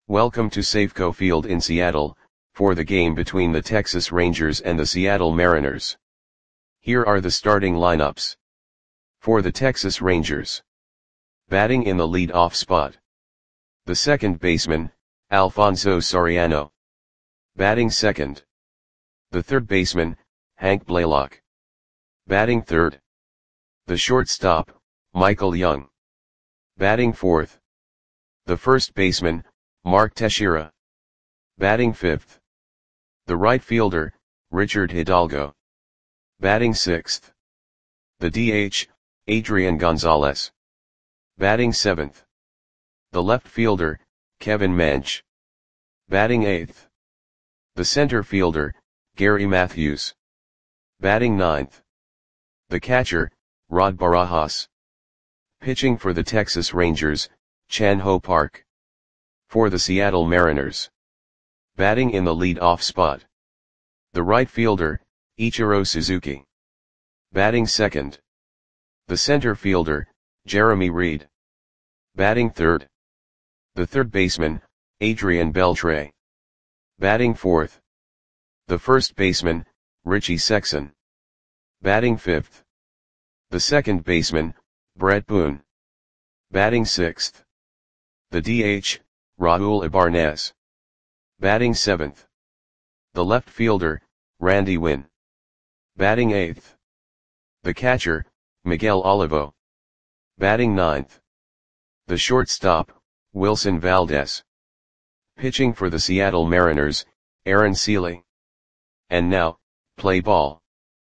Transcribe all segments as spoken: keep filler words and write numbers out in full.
Welcome to Safeco Field in Seattle, for the game between the Texas Rangers and the Seattle Mariners. Here are the starting lineups. For the Texas Rangers. Batting in the lead-off spot. The second baseman, Alfonso Soriano. Batting second. The third baseman, Hank Blaylock. Batting third. The shortstop, Michael Young. Batting fourth. The first baseman, Mark Teixeira. Batting fifth. The right fielder, Richard Hidalgo. Batting sixth. The D H, Adrian Gonzalez. Batting seventh. The left fielder, Kevin Mench. Batting eighth. The center fielder, Gary Matthews. Batting ninth. The catcher, Rod Barajas. Pitching for the Texas Rangers, Chan Ho Park. For the Seattle Mariners. Batting in the lead-off spot. The right fielder, Ichiro Suzuki. Batting second. The center fielder, Jeremy Reed. Batting third. The third baseman, Adrian Beltre. Batting fourth. The first baseman, Richie Sexson. Batting fifth. The second baseman, Brett Boone. Batting sixth. The D H, Raul Ibarnez. Batting seventh. The left fielder, Randy Winn. Batting eighth. The catcher, Miguel Olivo. Batting ninth. The shortstop, Wilson Valdez. Pitching for the Seattle Mariners, Aaron Seeley. And now, play ball.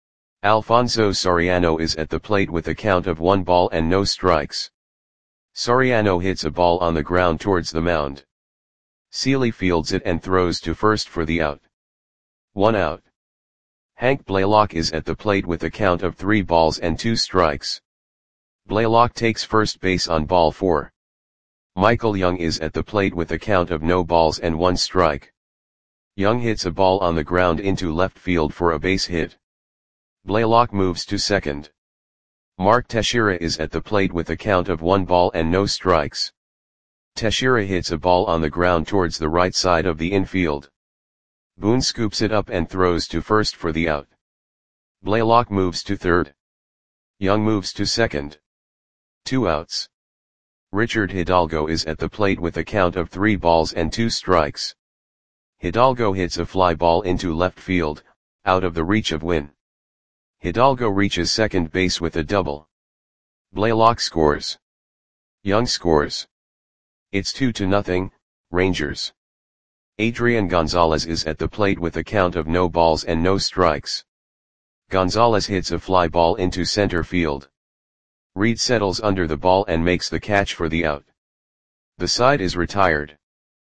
Alfonso Soriano is at the plate with a count of one ball and no strikes. Soriano hits a ball on the ground towards the mound. Seeley fields it and throws to first for the out. One out. Hank Blaylock is at the plate with a count of three balls and two strikes. Blaylock takes first base on ball four. Michael Young is at the plate with a count of no balls and one strike. Young hits a ball on the ground into left field for a base hit. Blaylock moves to second. Mark Teixeira is at the plate with a count of one ball and no strikes. Teixeira hits a ball on the ground towards the right side of the infield. Boone scoops it up and throws to first for the out. Blaylock moves to third. Young moves to second. Two outs. Richard Hidalgo is at the plate with a count of three balls and two strikes. Hidalgo hits a fly ball into left field, out of the reach of Winn. Hidalgo reaches second base with a double. Blaylock scores. Young scores. It's two to nothing, Rangers. Adrian Gonzalez is at the plate with a count of no balls and no strikes. Gonzalez hits a fly ball into center field. Reed settles under the ball and makes the catch for the out. The side is retired.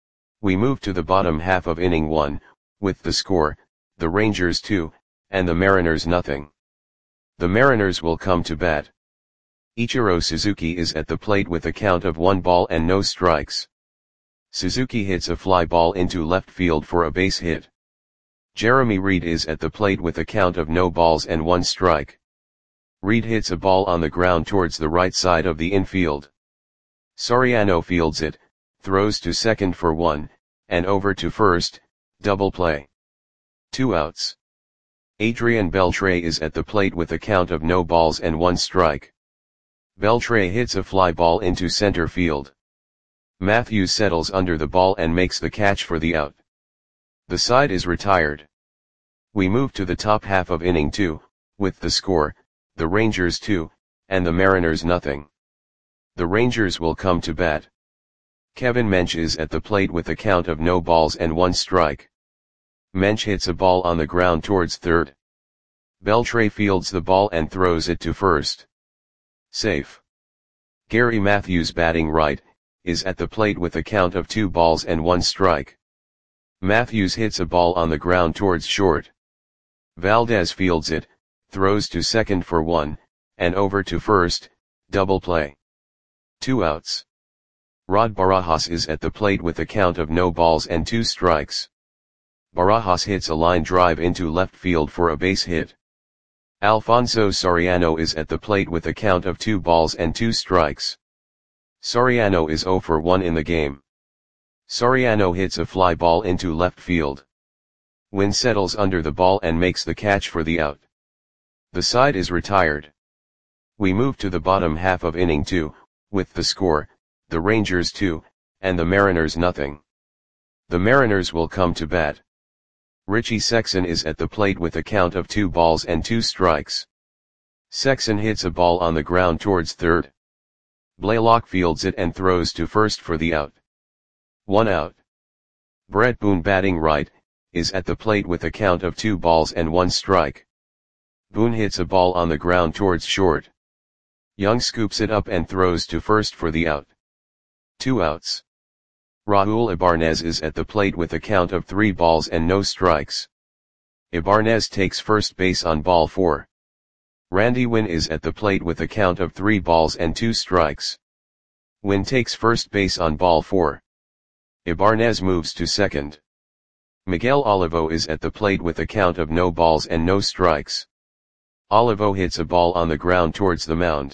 We move to the bottom half of inning one, with the score, the Rangers two, and the Mariners nothing. The Mariners will come to bat. Ichiro Suzuki is at the plate with a count of one ball and no strikes. Suzuki hits a fly ball into left field for a base hit. Jeremy Reed is at the plate with a count of no balls and one strike. Reed hits a ball on the ground towards the right side of the infield. Soriano fields it, throws to second for one, and over to first, double play. Two outs. Adrian Beltre is at the plate with a count of no balls and one strike. Beltre hits a fly ball into center field. Matthews settles under the ball and makes the catch for the out. The side is retired. We move to the top half of inning two, with the score, the Rangers two, and the Mariners nothing. The Rangers will come to bat. Kevin Mench is at the plate with a count of no balls and one strike. Mench hits a ball on the ground towards third. Beltre fields the ball and throws it to first. Safe. Gary Matthews, batting right, is at the plate with a count of two balls and one strike. Matthews hits a ball on the ground towards short. Valdez fields it, throws to second for one, and over to first, double play. Two outs. Rod Barajas is at the plate with a count of no balls and two strikes. Barajas hits a line drive into left field for a base hit. Alfonso Soriano is at the plate with a count of two balls and two strikes. Soriano is zero for one in the game. Soriano hits a fly ball into left field. Wynn settles under the ball and makes the catch for the out. The side is retired. We move to the bottom half of inning two, with the score, the Rangers two, and the Mariners nothing. The Mariners will come to bat. Richie Sexson is at the plate with a count of two balls and two strikes. Sexson hits a ball on the ground towards third. Blaylock fields it and throws to first for the out. One out. Brett Boone, batting right, is at the plate with a count of two balls and one strike. Boone hits a ball on the ground towards short. Young scoops it up and throws to first for the out. Two outs. Raul Ibanez is at the plate with a count of three balls and no strikes. Ibanez takes first base on ball four. Randy Wynn is at the plate with a count of three balls and two strikes. Wynn takes first base on ball four. Ibanez moves to second. Miguel Olivo is at the plate with a count of no balls and no strikes. Olivo hits a ball on the ground towards the mound.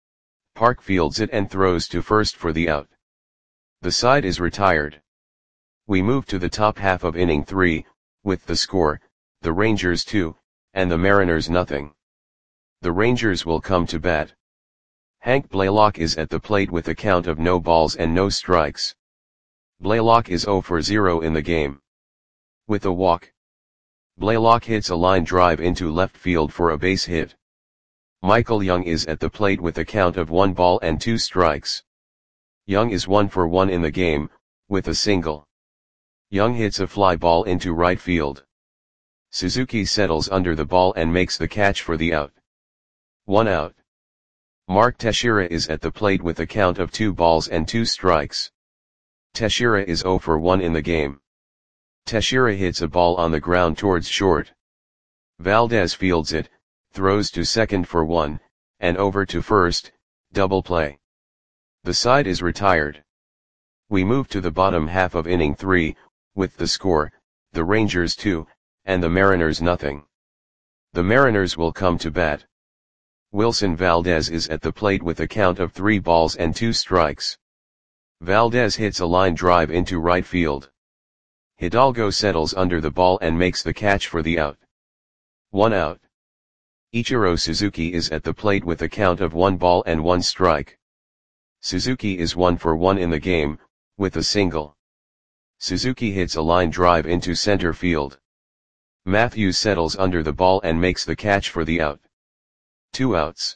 Park fields it and throws to first for the out. The side is retired. We move to the top half of inning three, with the score, the Rangers two, and the Mariners nothing. The Rangers will come to bat. Hank Blaylock is at the plate with a count of no balls and no strikes. Blaylock is zero for zero in the game. With a walk, Blaylock hits a line drive into left field for a base hit. Michael Young is at the plate with a count of one ball and two strikes. Young is one for one in the game, with a single. Young hits a fly ball into right field. Suzuki settles under the ball and makes the catch for the out. One out. Mark Teixeira is at the plate with a count of two balls and two strikes. Teixeira is zero for one in the game. Teixeira hits a ball on the ground towards short. Valdez fields it, throws to second for one, and over to first, double play. The side is retired. We move to the bottom half of inning three, with the score, the Rangers two, and the Mariners nothing. The Mariners will come to bat. Wilson Valdez is at the plate with a count of three balls and two strikes. Valdez hits a line drive into right field. Hidalgo settles under the ball and makes the catch for the out. One out. Ichiro Suzuki is at the plate with a count of one ball and one strike. Suzuki is one for one in the game, with a single. Suzuki hits a line drive into center field. Matthews settles under the ball and makes the catch for the out. Two outs.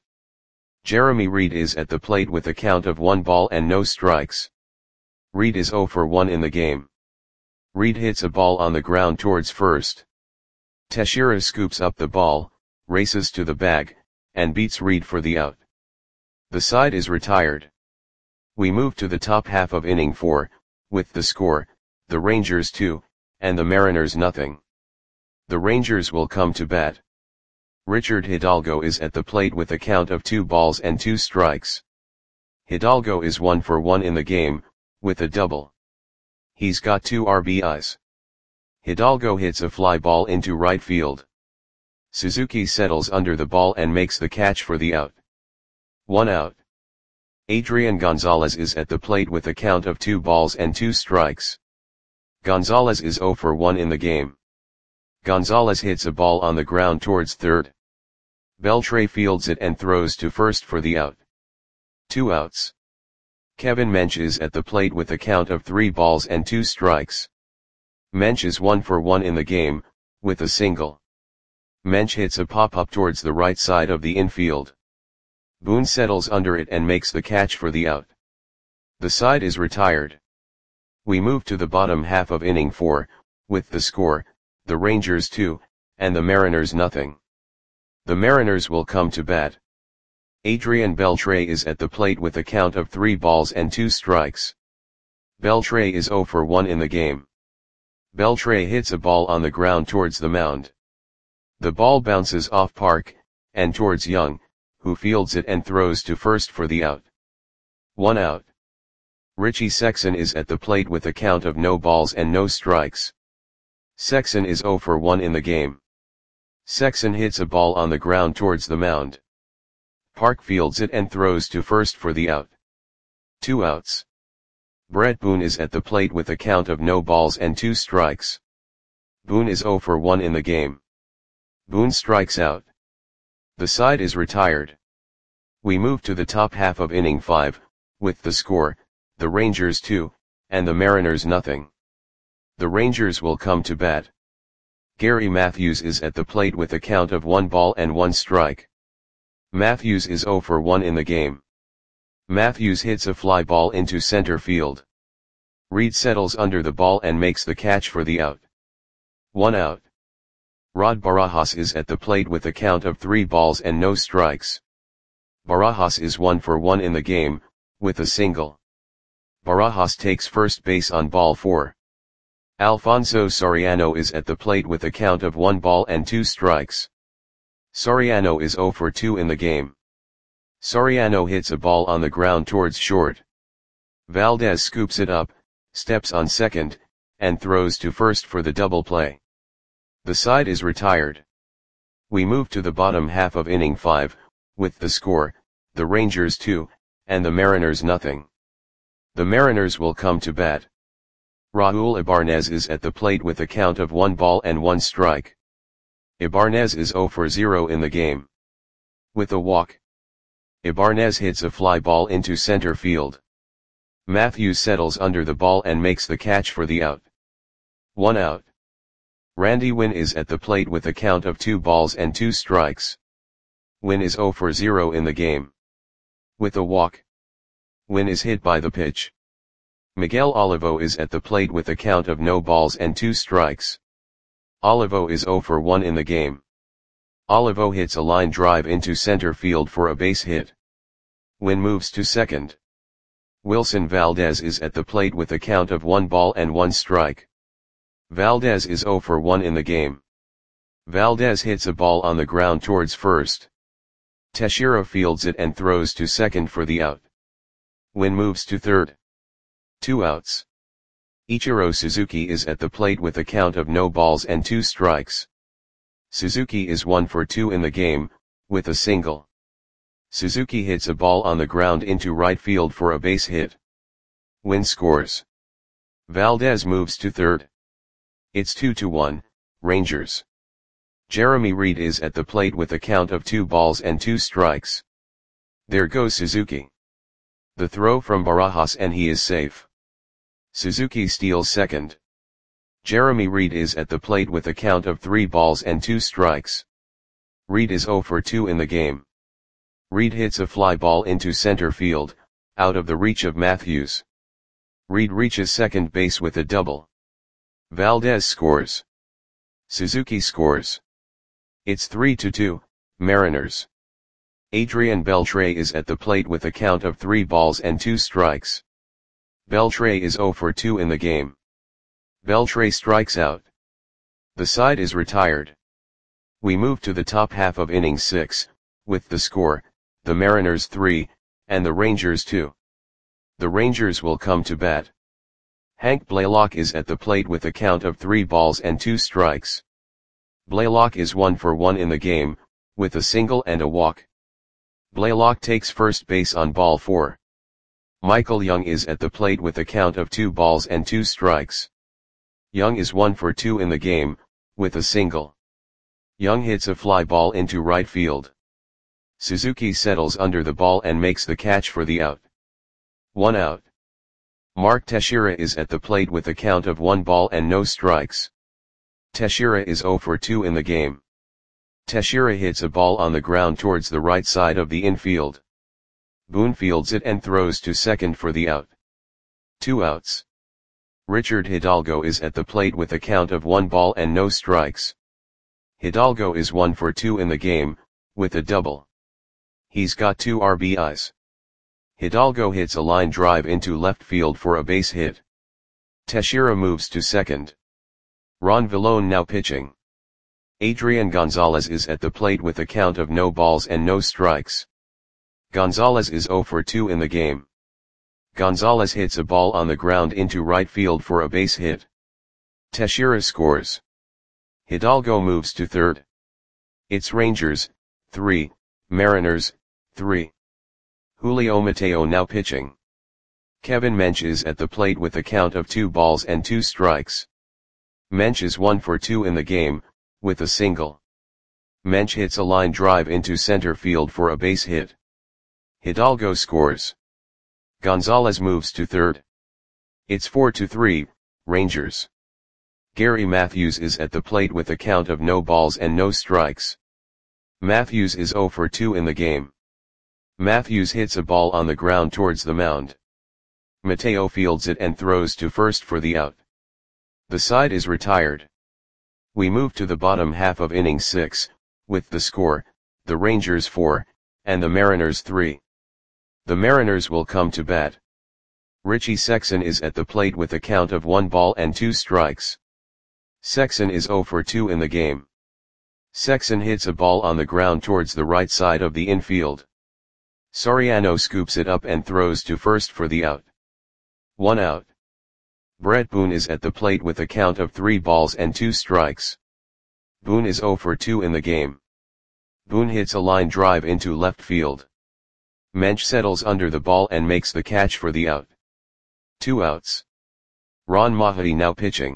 Jeremy Reed is at the plate with a count of one ball and no strikes. Reed is zero for one in the game. Reed hits a ball on the ground towards first. Teixeira scoops up the ball, races to the bag, and beats Reed for the out. The side is retired. We move to the top half of inning four, with the score, the Rangers two, and the Mariners nothing. The Rangers will come to bat. Richard Hidalgo is at the plate with a count of two balls and two strikes. Hidalgo is one for one in the game, with a double. He's got two R B Is. Hidalgo hits a fly ball into right field. Suzuki settles under the ball and makes the catch for the out. One out. Adrian Gonzalez is at the plate with a count of two balls and two strikes. Gonzalez is zero for one in the game. Gonzalez hits a ball on the ground towards third. Beltre fields it and throws to first for the out. Two outs. Kevin Mench is at the plate with a count of three balls and two strikes. Mench is one for one in the game, with a single. Mench hits a pop-up towards the right side of the infield. Boone settles under it and makes the catch for the out. The side is retired. We move to the bottom half of inning four, with the score, the Rangers two, and the Mariners nothing. The Mariners will come to bat. Adrian Beltre is at the plate with a count of three balls and two strikes. Beltre is zero for one in the game. Beltre hits a ball on the ground towards the mound. The ball bounces off Park, and towards Young, who fields it and throws to first for the out. One out. Richie Sexson is at the plate with a count of no balls and no strikes. Sexson is zero for one in the game. Sexson hits a ball on the ground towards the mound. Park fields it and throws to first for the out. Two outs. Brett Boone is at the plate with a count of no balls and two strikes. Boone is zero for one in the game. Boone strikes out. The side is retired. We move to the top half of inning five, with the score, the Rangers two, and the Mariners nothing. The Rangers will come to bat. Gary Matthews is at the plate with a count of one ball and one strike. Matthews is zero for one in the game. Matthews hits a fly ball into center field. Reed settles under the ball and makes the catch for the out. One out. Rod Barajas is at the plate with a count of three balls and no strikes. Barajas is one for one in the game, with a single. Barajas takes first base on ball four. Alfonso Soriano is at the plate with a count of one ball and two strikes. Soriano is zero for two in the game. Soriano hits a ball on the ground towards short. Valdez scoops it up, steps on second, and throws to first for the double play. The side is retired. We move to the bottom half of inning five, with the score, the Rangers two, and the Mariners nothing. The Mariners will come to bat. Raul Ibanez is at the plate with a count of one ball and one strike. Ibanez is zero for zero in the game. With a walk. Ibanez hits a fly ball into center field. Matthews settles under the ball and makes the catch for the out. One out. Randy Winn is at the plate with a count of two balls and two strikes. Winn is zero for zero in the game. With a walk. Winn is hit by the pitch. Miguel Olivo is at the plate with a count of no balls and two strikes. Olivo is zero for one in the game. Olivo hits a line drive into center field for a base hit. Winn moves to second. Wilson Valdez is at the plate with a count of one ball and one strike. Valdez is zero for one in the game. Valdez hits a ball on the ground towards first. Teixeira fields it and throws to second for the out. Winn moves to third. Two outs. Ichiro Suzuki is at the plate with a count of no balls and two strikes. Suzuki is one for two in the game, with a single. Suzuki hits a ball on the ground into right field for a base hit. Winn scores. Valdez moves to third. It's two to one, Rangers. Jeremy Reed is at the plate with a count of two balls and two strikes. There goes Suzuki. The throw from Barajas and he is safe. Suzuki steals second. Jeremy Reed is at the plate with a count of three balls and two strikes. Reed is zero for two in the game. Reed hits a fly ball into center field, out of the reach of Matthews. Reed reaches second base with a double. Valdez scores. Suzuki scores. It's three to two, Mariners. Adrian Beltre is at the plate with a count of three balls and two strikes. Beltre is zero for two in the game. Beltre strikes out. The side is retired. We move to the top half of inning six, with the score, the Mariners three, and the Rangers two. The Rangers will come to bat. Hank Blaylock is at the plate with a count of three balls and two strikes. Blaylock is one for one in the game, with a single and a walk. Blaylock takes first base on ball four. Michael Young is at the plate with a count of two balls and two strikes. Young is one for two in the game, with a single. Young hits a fly ball into right field. Suzuki settles under the ball and makes the catch for the out. One out. Mark Teixeira is at the plate with a count of one ball and no strikes. Teixeira is zero for two in the game. Teixeira hits a ball on the ground towards the right side of the infield. Boone fields it and throws to second for the out. Two outs. Richard Hidalgo is at the plate with a count of one ball and no strikes. Hidalgo is one for two in the game, with a double. He's got two R B Is. Hidalgo hits a line drive into left field for a base hit. Teixeira moves to second. Ron Villone now pitching. Adrian Gonzalez is at the plate with a count of no balls and no strikes. Gonzalez is zero for two in the game. Gonzalez hits a ball on the ground into right field for a base hit. Teixeira scores. Hidalgo moves to third. It's Rangers, three, Mariners, three. Julio Mateo now pitching. Kevin Mensch is at the plate with a count of two balls and two strikes. Mensch is one for two in the game, with a single. Mensch hits a line drive into center field for a base hit. Hidalgo scores. Gonzalez moves to third. It's four to three, Rangers. Gary Matthews is at the plate with a count of no balls and no strikes. Matthews is zero for two in the game. Matthews hits a ball on the ground towards the mound. Mateo fields it and throws to first for the out. The side is retired. We move to the bottom half of inning six, with the score, the Rangers four, and the Mariners three. The Mariners will come to bat. Richie Sexson is at the plate with a count of one ball and two strikes. Sexson is zero for two in the game. Sexson hits a ball on the ground towards the right side of the infield. Soriano scoops it up and throws to first for the out. One out. Brett Boone is at the plate with a count of three balls and two strikes. Boone is zero for two in the game. Boone hits a line drive into left field. Mensch settles under the ball and makes the catch for the out. Two outs. Ron Mahdi now pitching.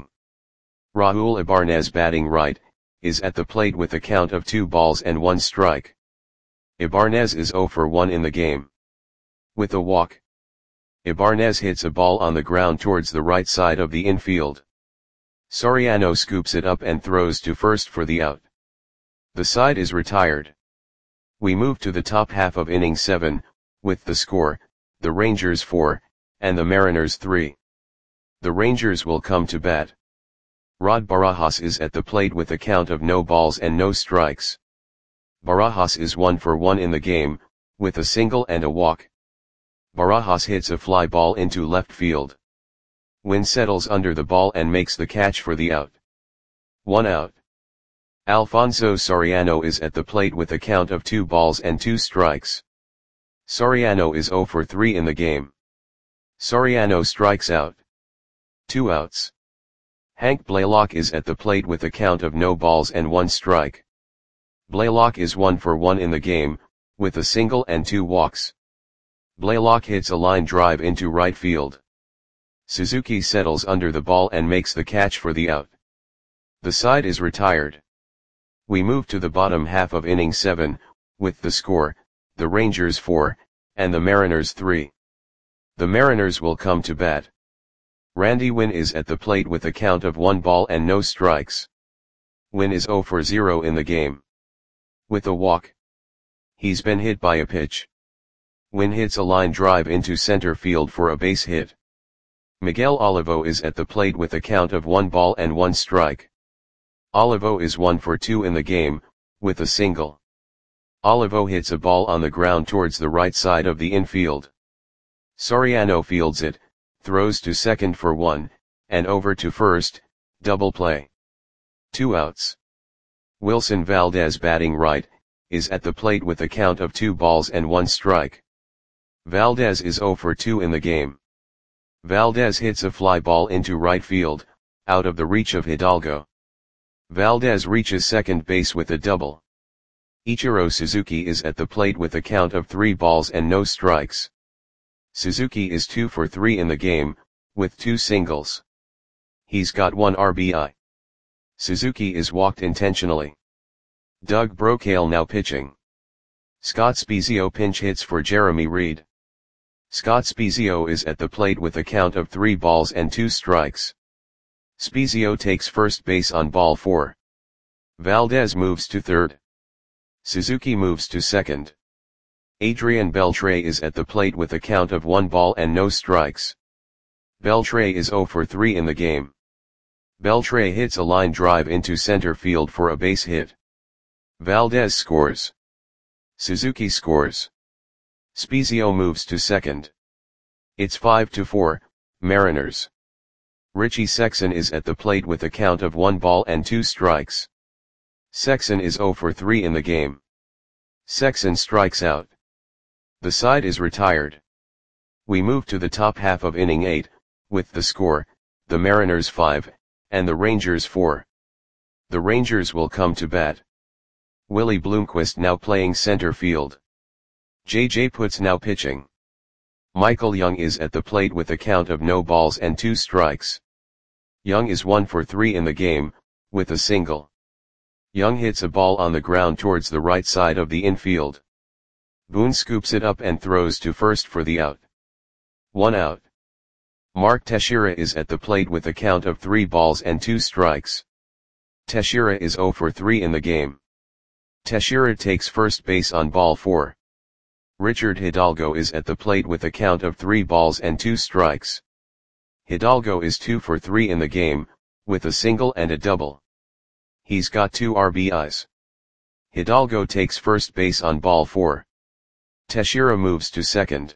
Raul Ibanez batting right, is at the plate with a count of two balls and one strike. Ibanez is zero for one in the game. With a walk. Ibanez hits a ball on the ground towards the right side of the infield. Soriano scoops it up and throws to first for the out. The side is retired. We move to the top half of inning seven, with the score, the Rangers four, and the Mariners three. The Rangers will come to bat. Rod Barajas is at the plate with a count of no balls and no strikes. Barajas is one for one in the game, with a single and a walk. Barajas hits a fly ball into left field. Wynn settles under the ball and makes the catch for the out. One out. Alfonso Soriano is at the plate with a count of two balls and two strikes. Soriano is zero for three in the game. Soriano strikes out. Two outs. Hank Blaylock is at the plate with a count of no balls and one strike. Blaylock is one for one in the game, with a single and two walks. Blaylock hits a line drive into right field. Suzuki settles under the ball and makes the catch for the out. The side is retired. We move to the bottom half of inning seven, with the score, the Rangers four, and the Mariners three. The Mariners will come to bat. Randy Wynn is at the plate with a count of one ball and no strikes. Wynn is zero for zero in the game. With a walk. He's been hit by a pitch. Wynn hits a line drive into center field for a base hit. Miguel Olivo is at the plate with a count of one ball and one strike. Olivo is one for two in the game, with a single. Olivo hits a ball on the ground towards the right side of the infield. Soriano fields it, throws to second for one, and over to first, double play. Two outs. Wilson Valdez batting right, is at the plate with a count of two balls and one strike. Valdez is zero for two in the game. Valdez hits a fly ball into right field, out of the reach of Hidalgo. Valdez reaches second base with a double. Ichiro Suzuki is at the plate with a count of three balls and no strikes. Suzuki is two for three in the game, with two singles. He's got one R B I. Suzuki is walked intentionally. Doug Brocail now pitching. Scott Spiezio pinch hits for Jeremy Reed. Scott Spiezio is at the plate with a count of three balls and two strikes. Spiezio takes first base on ball four. Valdez moves to third. Suzuki moves to second. Adrian Beltre is at the plate with a count of one ball and no strikes. Beltre is zero for three in the game. Beltre hits a line drive into center field for a base hit. Valdez scores. Suzuki scores. Spiezio moves to second. It's five to four, Mariners. Richie Sexson is at the plate with a count of one ball and two strikes. Sexson is zero for three in the game. Sexson strikes out. The side is retired. We move to the top half of inning eight, with the score, the Mariners five, and the Rangers four. The Rangers will come to bat. Willie Bloomquist now playing center field. J J Putz now pitching. Michael Young is at the plate with a count of no balls and two strikes. Young is one for three in the game, with a single. Young hits a ball on the ground towards the right side of the infield. Boone scoops it up and throws to first for the out. One out. Mark Teixeira is at the plate with a count of three balls and two strikes. Teixeira is zero for three in the game. Teixeira takes first base on ball four. Richard Hidalgo is at the plate with a count of three balls and two strikes. Hidalgo is two for three in the game, with a single and a double. He's got two R B Is. Hidalgo takes first base on ball four. Teixeira moves to second.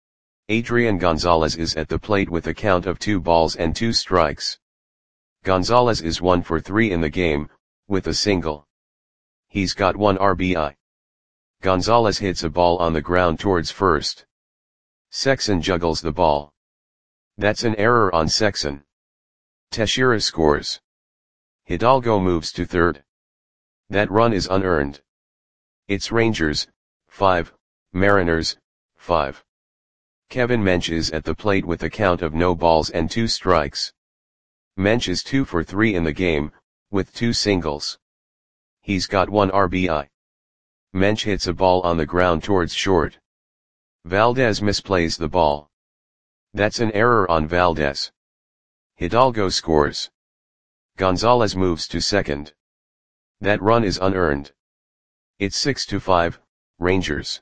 Adrian Gonzalez is at the plate with a count of two balls and two strikes. Gonzalez is one for three in the game, with a single. He's got one R B I. Gonzalez hits a ball on the ground towards first. Sexson juggles the ball. That's an error on Sexson. Teixeira scores. Hidalgo moves to third. That run is unearned. It's Rangers, five, Mariners, five. Kevin Mench is at the plate with a count of no balls and two strikes. Mench is two for three in the game, with two singles. He's got one R B I. Mench hits a ball on the ground towards short. Valdez misplays the ball. That's an error on Valdez. Hidalgo scores. Gonzalez moves to second. That run is unearned. It's six to five, Rangers.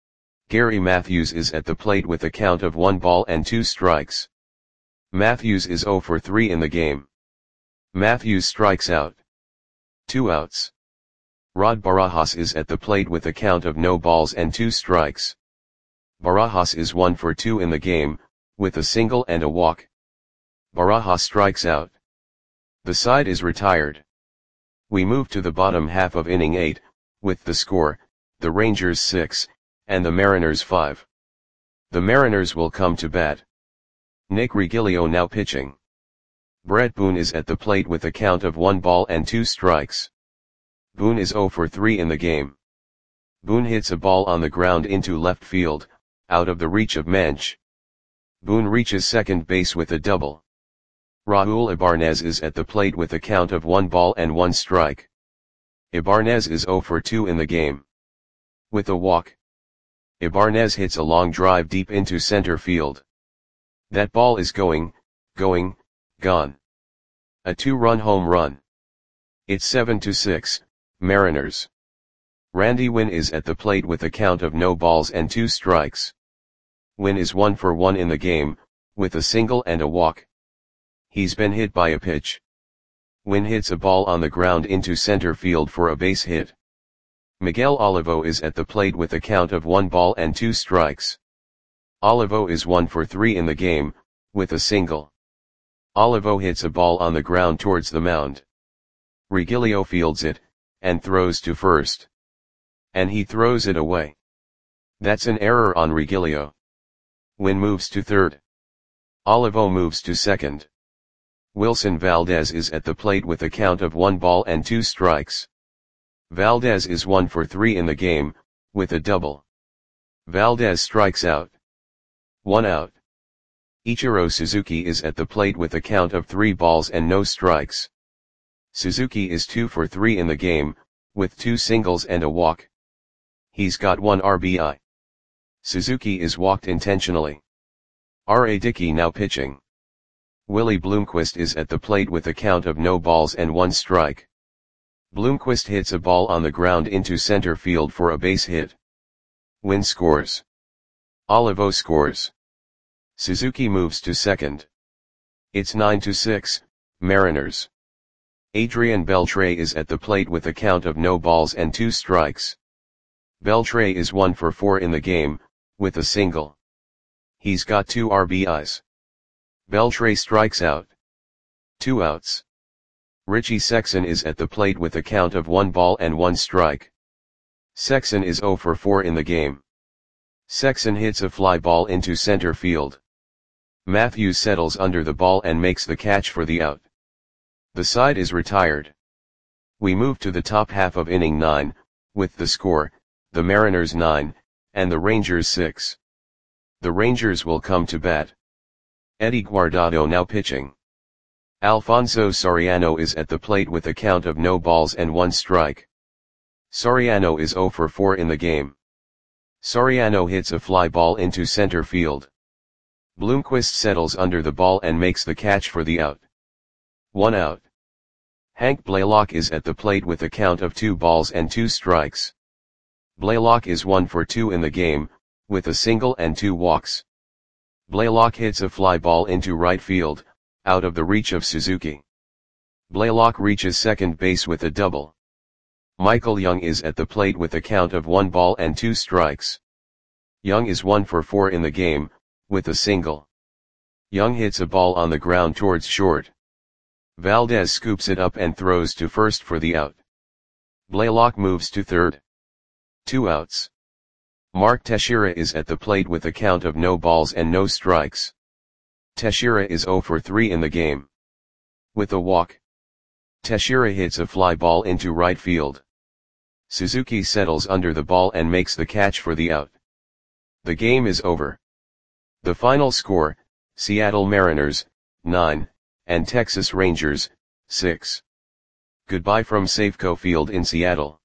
Gary Matthews is at the plate with a count of one ball and two strikes. Matthews is zero for three in the game. Matthews strikes out. Two outs. Rod Barajas is at the plate with a count of no balls and two strikes. Barajas is one for two in the game, with a single and a walk. Barajas strikes out. The side is retired. We move to the bottom half of inning eight, with the score, the Rangers six, and the Mariners five. The Mariners will come to bat. Nick Regilio now pitching. Brett Boone is at the plate with a count of one ball and two strikes. Boone is zero for three in the game. Boone hits a ball on the ground into left field, out of the reach of Mench. Boone reaches second base with a double. Raul Ibanez is at the plate with a count of one ball and one strike. Ibanez is zero for two in the game. With a walk. Ibanez hits a long drive deep into center field. That ball is going, going, gone. A two-run home run. It's seven to six, Mariners. Randy Winn is at the plate with a count of no balls and two strikes. Winn is one for one in the game, with a single and a walk. He's been hit by a pitch. Winn hits a ball on the ground into center field for a base hit. Miguel Olivo is at the plate with a count of one ball and two strikes. Olivo is one for three in the game, with a single. Olivo hits a ball on the ground towards the mound. Regilio fields it, and throws to first. And he throws it away. That's an error on Regilio. Winn moves to third. Olivo moves to second. Wilson Valdez is at the plate with a count of one ball and two strikes. Valdez is one for three in the game, with a double. Valdez strikes out. One out. Ichiro Suzuki is at the plate with a count of three balls and no strikes. Suzuki is two for three in the game, with two singles and a walk. He's got one R B I. Suzuki is walked intentionally. R A Dickey now pitching. Willie Bloomquist is at the plate with a count of no balls and one strike. Bloomquist hits a ball on the ground into center field for a base hit. Winn scores. Olivo scores. Suzuki moves to second. It's nine to six, Mariners. Adrian Beltre is at the plate with a count of no balls and two strikes. Beltre is one for four in the game, with a single. He's got two R B Is. Beltre strikes out. Two outs. Richie Sexson is at the plate with a count of one ball and one strike. Sexson is zero for four in the game. Sexson hits a fly ball into center field. Matthews settles under the ball and makes the catch for the out. The side is retired. We move to the top half of inning nine, with the score, the Mariners nine, and the Rangers six. The Rangers will come to bat. Eddie Guardado now pitching. Alfonso Soriano is at the plate with a count of no balls and one strike. Soriano is zero for four in the game. Soriano hits a fly ball into center field. Bloomquist settles under the ball and makes the catch for the out. One out. Hank Blaylock is at the plate with a count of two balls and two strikes. Blaylock is one for two in the game, with a single and two walks. Blaylock hits a fly ball into right field, out of the reach of Suzuki. Blaylock reaches second base with a double. Michael Young is at the plate with a count of one ball and two strikes. Young is one for four in the game, with a single. Young hits a ball on the ground towards short. Valdez scoops it up and throws to first for the out. Blaylock moves to third. Two outs. Mark Teixeira is at the plate with a count of no balls and no strikes. Teixeira is zero for three in the game. With a walk. Teixeira hits a fly ball into right field. Suzuki settles under the ball and makes the catch for the out. The game is over. The final score, Seattle Mariners, nine, and Texas Rangers, six. Goodbye from Safeco Field in Seattle.